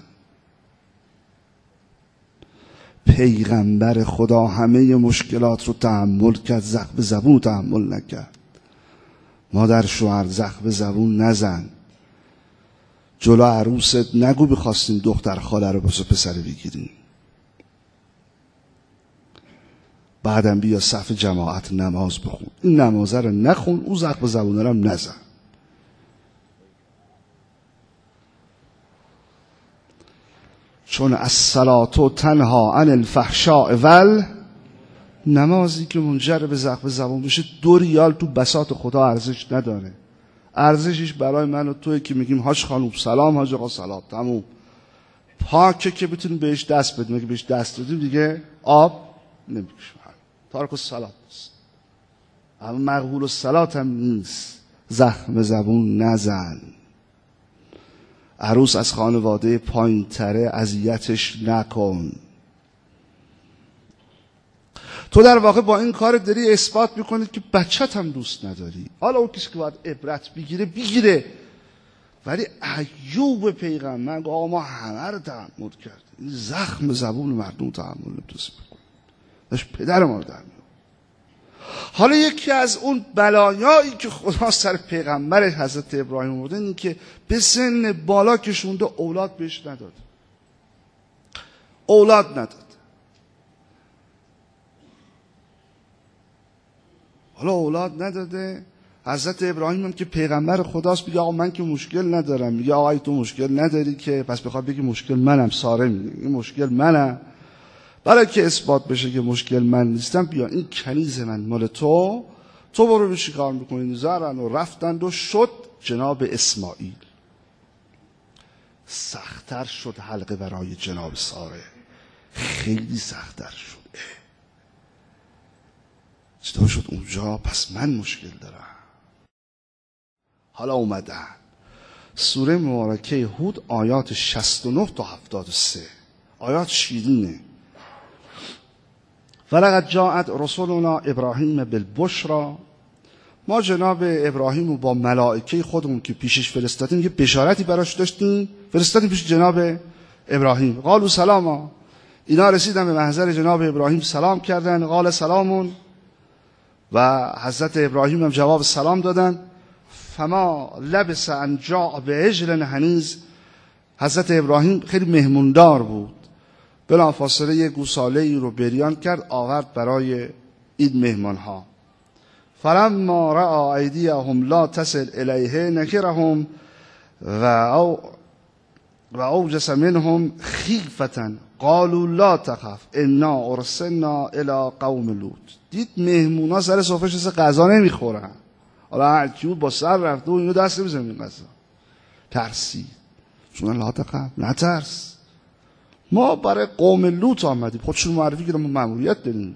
پیغمبر خدا همه مشکلات رو تحمل کرد، زخم زبون تحمل نکرد. مادر شوهر زخم زبون نزن. جلو عروست نگو بخواستیم دختر خاله رو بسو پسر بگیریم. بعدم بیا صف جماعت نماز بخون. این نمازه رو نخون، او زخم زبونه رو هم نزن. چون الصلاة تنها عن الفحشاء ول، نمازی که منجر به زخم زبون بشه دو ریال تو بساط خدا ارزش نداره. ارزشش برای من و توی که میگیم حاج خانوم سلام، حاج آقا سلام، تموم. پاکه که بتونیم بهش دست بدیم، که بهش دست بدیم دیگه آب نمیکشیم. تارک الصلات است، اما مقبول الصلات هم نیست. زخم زبون نزن. عروس از خانواده پایین تره اذیتش نکن. تو در واقع با این کار داری اثبات میکنی که بچت هم دوست نداری. حالا اون کسی که باید عبرت بگیره بگیره، ولی ایوب پیغمبر گفت آقا ما همه رو تحمل کردیم، زخم زبون مردم تحمل نمیتونست بکنیم، داشت پدر ما رو در میاد. حالا یکی از اون بلایایی که خدا سر پیغمبر حضرت ابراهیم آورده این که به سن بالا کشونده، اولاد بهش نداد. اولاد نداد. حالا اولاد نداده. حضرت ابراهیم هم که پیغمبر خداست میگه آقا من که مشکل ندارم. میگه آقا تو مشکل نداری که، پس بخواد بگی مشکل منم. ساره میگه این مشکل منم. برای که اثبات بشه که مشکل من نیستم، بیا این کنیز من مال تو، تو برو به شکار میکنی. زرن و رفتند و شد جناب اسماعیل. سختتر شد حلقه برای جناب ساره، خیلی سختتر شد. چطور شد اونجا؟ پس من مشکل دارم. حالا اومدن سوره مبارکه هود آیات شصت و نه تا هفتاد و سه، آیات شیرینه. ولقد جاءت رسولنا ابراهیم بالبشرا، ما جناب ابراهیم رو با ملائکه خودمون که پیشش فرستادیم یه بشارتی براش داشتیم، فرستادیم پیش جناب ابراهیم. قالوا سلاما، اینا رسیدن به محضر جناب ابراهیم سلام کردن. قال سلامون، و حضرت ابراهیم هم جواب سلام دادن. فما لبس ان جاء بعجل حنیذ، حضرت ابراهیم خیلی مهموندار بود، بلافاصله یه گوساله ای رو بریان کرد آورد برای این مهمان ها. فلما رأى ایدیهم لا تصل الیه نکرهم و او و اوجس منهم خیفة قالوا لا تخف انا ارسلنا الی قوم لوط. دید مهمونا سر سفرهش اصلا غذا نمیخورن، حالا هر کی بود با سر رفته و اینو دست نمیزنه این غذا. ترسید. چون لا تخف، نترس، ما برای قوم لوط آمدیم. خودشون معرفی کردن ما مأموریت داریم.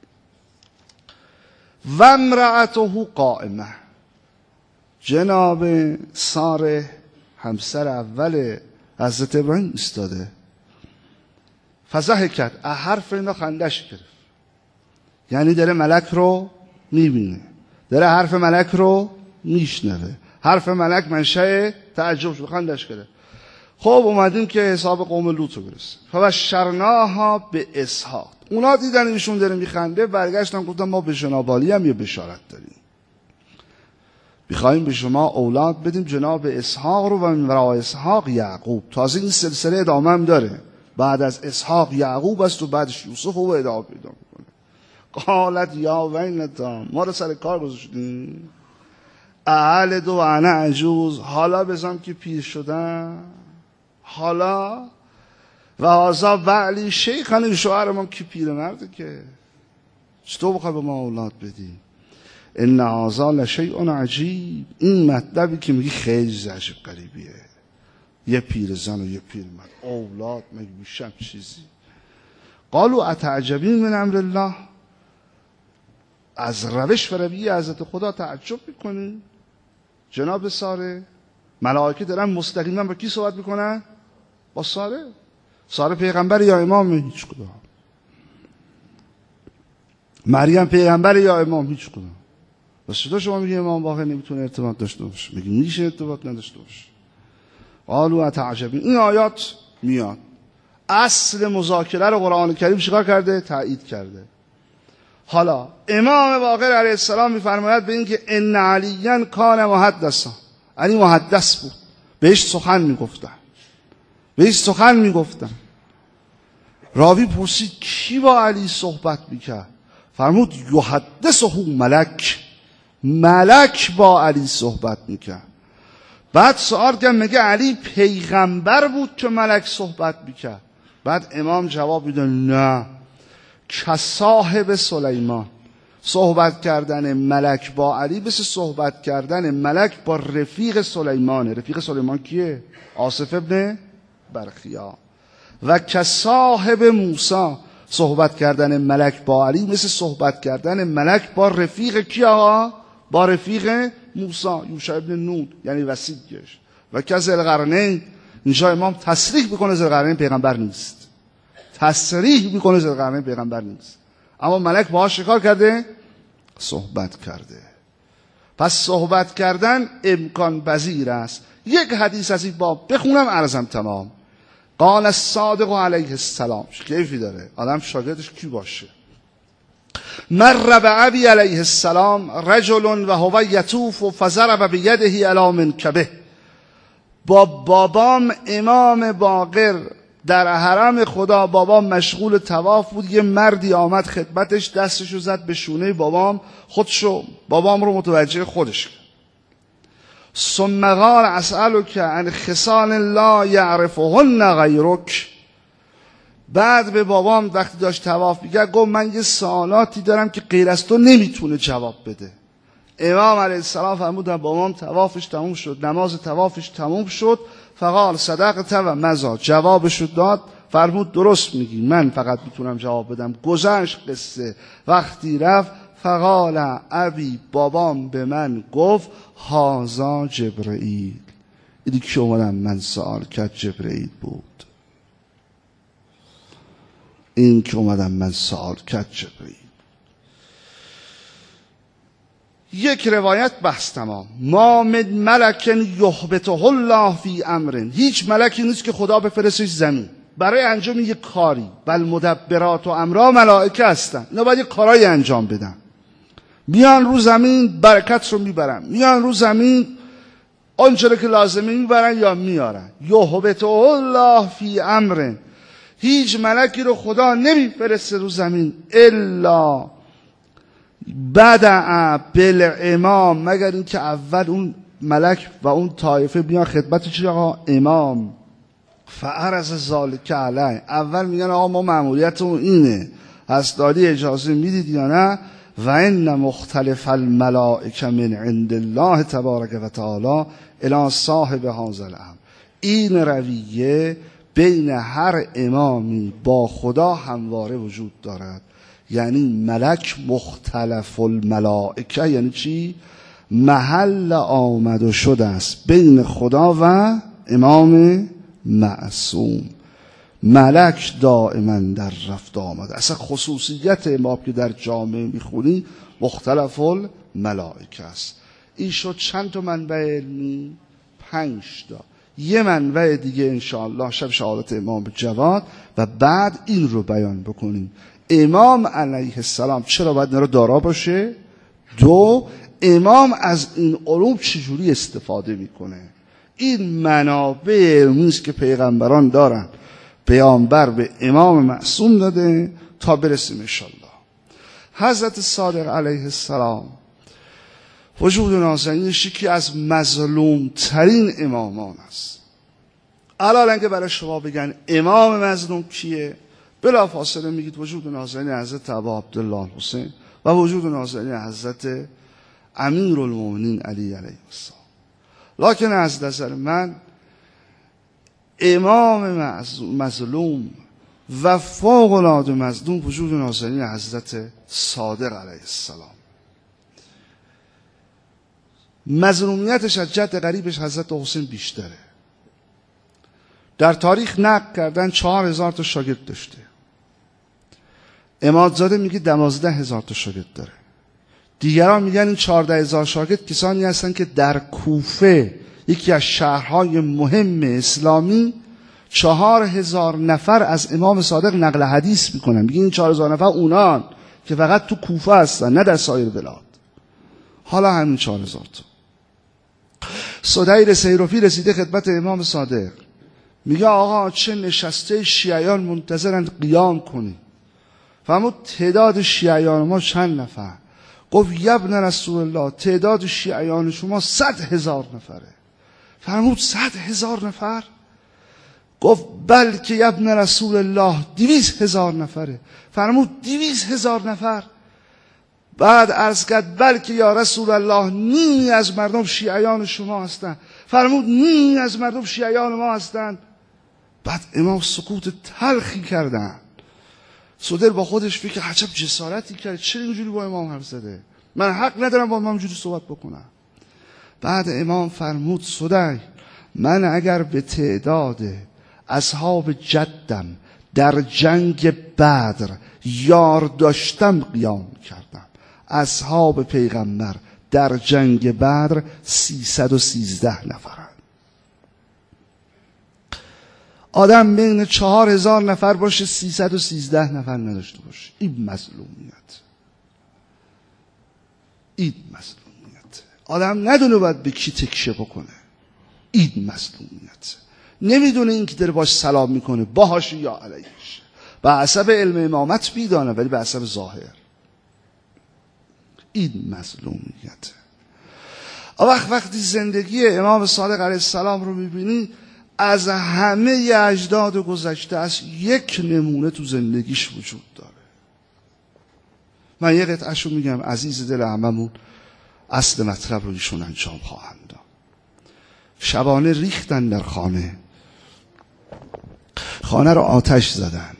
و امرأته قائمه، جناب ساره همسر اول حضرت ابراهیم ایستاده. فضحکت، حرف اینا خندش گرفت، یعنی داره ملک رو میبینه، داره حرف ملک رو میشنوه. حرف ملک منشأ تعجب شد، خندش گرفت. خب اومدیم که حساب قوم لوط رو برسیم. فبشرناها به اسحاق، اونا دیدن ایشون داره میخنده، برگشتن گفتن ما به جناب علی هم یه بشارت داریم، میخوایم به شما اولاد بدیم، جناب اسحاق رو، و من وراء اسحاق یعقوب. تازه این سلسله ادامه هم داره، بعد از اسحاق یعقوب است و بعدش یوسف و ادامه پیدا میکنه. قالت یا ویلتا، ما رو سر کار گذاشتیم. اهل دو انا عجوز، حالا بزام که پیر شدن، حالا و هذا بعلی شیخان، شوهر ما که پیر مرده که چطور بخوای به ما اولاد بدی؟ ان هذا لشیء عجیب، این مطلبی که میگی خیلی عجیب غریبیه. یه پیر زن و یه پیر مرد اولاد مگه میشه چیزی؟ قالوا اتعجبین من امر الله، از روش و رویه حضرت خدا تعجب میکنی؟ جناب ساره، ملائکه دارن مستقیما با کی صحبت میکنن؟ با ساره. ساره پیغمبر یا امام؟ هیچ کدام. مریم پیغمبر یا امام؟ هیچ کدام. بس چطور شما میگی امام واقعا نمیتونه ارتباط داشته باشه؟ میگی میشه ارتباط نداشته باشه. قالوا اتعجبین، این آیات میاد اصل مذاکره رو قرآن کریم چیکار کرده؟ تایید کرده. حالا امام باقر علیه السلام میفرماید به این که ان علیاً کان محدثا، علی محدث بود، بهش سخن میگفتن، بهش سخن میگفتن. راوی پرسید کی با علی صحبت میکرد؟ فرمود یحدثه ملک، ملک با علی صحبت میکرد. بعد سوال کرد میگه علی پیغمبر بود که ملک صحبت میکرد؟ بعد امام جواب میده نه، که صاحب سلیمان. صحبت کردن ملک با علی مثل صحبت کردن ملک با رفیق سلیمانه. رفیق سلیمان کیه؟ آصف ابن برخیا. و که صاحب موسی، صحبت کردن ملک با علی مثل صحبت کردن ملک با رفیق کی آقا؟ با رفیق موسی، یوشع ابن نون، یعنی وسیعش. و که ذوالقرنین، اینجا امام تصریح میکنه ذوالقرنین پیغمبر نیست، تصریح میکنه ذوالقرنین پیغمبر نیست، اما ملک باهاش شکار کرده، صحبت کرده. پس صحبت کردن امکان پذیر است. یک حدیث از این باب بخونم عرضم تمام. قال الصادق علیه السلام، کیفی داره آدم شاگردش کی باشه. مر بعبی علیه السلام رجل و هو یطوف فضرب بیده علی منکبه. با بابام امام باقر در حرم خدا، بابام مشغول طواف بود، یه مردی آمد خدمتش، دستشو زد به شونه بابام، خودشو بابام رو متوجه خودش کرد. ثم قال اسألک عن خصال لا یعرفهن غیرک. بعد به بابام وقتی داشت طواف میکرد گفت من یه سوالاتی دارم که غیر از تو نمیتونه جواب بده. امام علیه السلام فرمودن بابام طوافش تموم شد، نماز طوافش تموم شد، فقال صدقت و مضى، جوابشو داد، فرمود درست میگی، من فقط میتونم جواب بدم. گذشت قصه، وقتی رفت فقال ابی، بابام به من گفت هازا جبرئیل، اینی که اومدم من سوال کرد جبرئیل بود، این که اومدم من سوال کرد جبرئیل. یک روایت بحث تمام. ما من ملک یهبطه الله فی امر، هیچ ملکی نیست که خدا بفرستش زمین برای انجام یک کاری. بل مدبرات و امرا ملائکه هستن، اینا باید یک کارایی انجام بدن. میان رو زمین برکت رو میبرن، میان رو زمین آنچه که لازمه میبرن یا میارن. یهبطه الله فی امر، هیچ ملکی رو خدا نمیفرسته رو زمین الا بدع بالامام، مگر این که اول اون ملک و اون طایفه بیان خدمت چی آقا؟ امام. فعرض ذالک علیه، اول میگن آقا ما مأموریتمون اینه، هست داری اجازه میدید یا نه؟ و ان مختلف الملائکه من عند الله تبارک و تعالی الی صاحب هذا الامر. این رویه بین هر امامی با خدا همواره وجود دارد. یعنی ملک مختلف الملائکه یعنی چی؟ محل آمد و شده است بین خدا و امام معصوم. ملک دائما در رفت آمد. اصلا خصوصیت امام که در جامعه میخونی مختلف الملائکه است. این شد چند تا منبع علمی؟ پنج تا. یه منبع دیگه انشاءالله شب شهادت امام جواد و بعد این رو بیان بکنیم. امام علیه السلام چرا باید اینا رو دارا باشه؟ دو، امام از این علوم چجوری استفاده میکنه؟ این منابع علمی است که پیغمبران دارن، پیامبر به امام معصوم داده تا برسیم انشاءالله. حضرت صادق علیه السلام وجود نازنینش یکی از مظلوم ترین امامان است. الان که برای شما بگن امام مظلوم کیه، بلا فاصله میگید وجود نازنین حضرت ابا عبدالله حسین و وجود نازنین حضرت امیر المؤمنین علی علیه السلام. لکن از نظر من امام مظلوم و فوق العاده مظلوم وجود نازنین حضرت صادق علیه السلام. مظلومیتش از جد قریبش حضرت حسین بیشتره. در تاریخ نقل کردن چهار هزار تا شاگرد داشته. امامزاده میگه دوازده هزار تا شاگرد داره. دیگران میگن این چهارده هزار شاگرد کسانی هستن که در کوفه یکی از شهرهای مهم اسلامی چهار هزار نفر از امام صادق نقل حدیث میکنن. میگه این چهار هزار نفر اونان که فقط تو کوفه هستن، نه در سایر بلاد. حالا همین چهار هزار تا. صدیر سیرفی رسیده خدمت امام صادق، میگه آقا چه نشسته شیعیان منتظرن قیام کنی. فرمود تعداد شیعیان ما چند نفر؟ گفت یبن رسول الله تعداد شیعیان شما صد هزار نفره. فرمود صد هزار نفر؟ گفت بلکه یبن رسول الله دویست هزار نفره. فرمود دویست هزار نفر؟ بعد عرض کرد بلکه یا رسول الله نیمی از مردم شیعیان شما هستند. فرمود نیمی از مردم شیعیان ما هستند. بعد امام سکوت تلخی کردن. صدر با خودش فکر عجب جسارتی کرد، چرا اینجوری با امام حرف زده؟ من حق ندارم با امام اینجوری صحبت بکنم. بعد امام فرمود صدر من اگر به تعداد اصحاب جدم در جنگ بدر یار داشتم قیام کردم. اصحاب پیغمبر در جنگ بدر سیصد و سیزده نفرند. آدم بین چهار هزار نفر باشه سیصد و سیزده نفر نداشته باشه. این مظلومیت، این مظلومیت. آدم ندونه باید به کی تکیه بکنه. این مظلومیت. نمیدونه این که داره باش سلام میکنه باهاش یا علیهش. به حسب علم امامت میدانه ولی به حسب ظاهر. این مظلومیت. وقت وقتی زندگی امام صادق علیه السلام رو میبینی از همه اجداد گذشته است یک نمونه تو زندگیش وجود داره. من یه قطعه‌ش رو میگم عزیز دل هممون اصل مطلب رو ایشون انجام خواهند داد. شبانه ریختن در خانه، خانه رو آتش زدن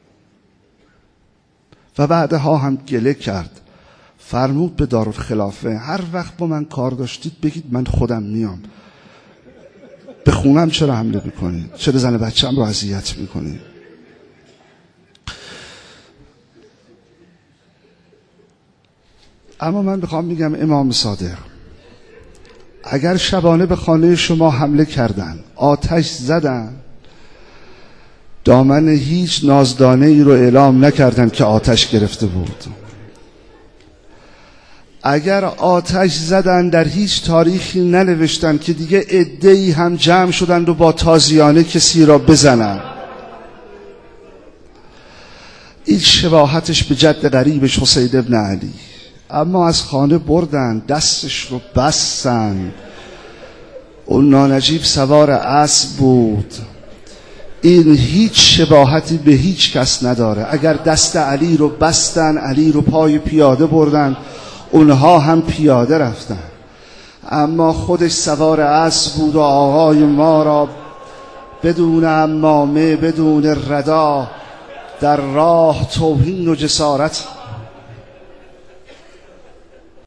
و بعدها هم گله کرد. فرمود به دارالخلافه هر وقت با من کار داشتید بگید من خودم میام. به خونم چرا حمله میکنید؟ چرا زن بچه‌م رو اذیت میکنید؟ اما من بخوام میگم امام صادق اگر شبانه به خانه شما حمله کردن، آتش زدن، دامن هیچ نازدانه ای رو اعلام نکردن که آتش گرفته بود. اگر آتش زدن در هیچ تاریخی ننوشتن که دیگه عده‌ای هم جمع شدن و با تازیانه کسی را بزنن. این شباهتش به جد قریبش حسین ابن علی. اما از خانه بردن، دستش رو بستن. اون نانجیب سوار اسب بود. این هیچ شباهتی به هیچ کس نداره. اگر دست علی رو بستن، علی رو پای پیاده بردن، اونها هم پیاده رفتن. اما خودش سوار اسب بود و آقای ما را بدون عمامه، بدون ردا در راه توهین و جسارت